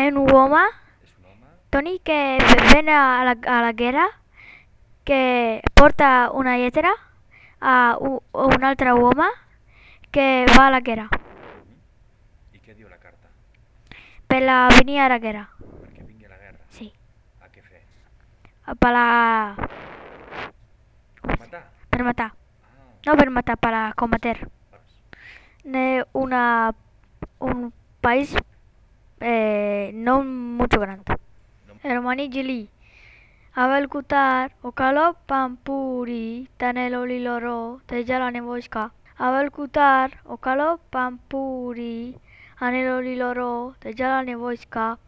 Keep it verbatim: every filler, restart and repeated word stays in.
È un uomo, És un home Tony, que ven a la, a la guerra, que porta una lletra a u- a un altre home que va a la guerra, mhm, i què diu la carta? per la venir a la guerra, Perquè vingui a la guerra. sí, A què fer? per la... Per matar? per matar, Ah, no per matar, para combater. pues, De una, un país eh, no mucho grande. no, Hermani Gili, Abelkutar, Okalo Pampuri, Tanelo Liloro, Tejala Nevoska. Abelkutar, Okalo Pampuri, Anelo Liloro, Tejala Nevoska.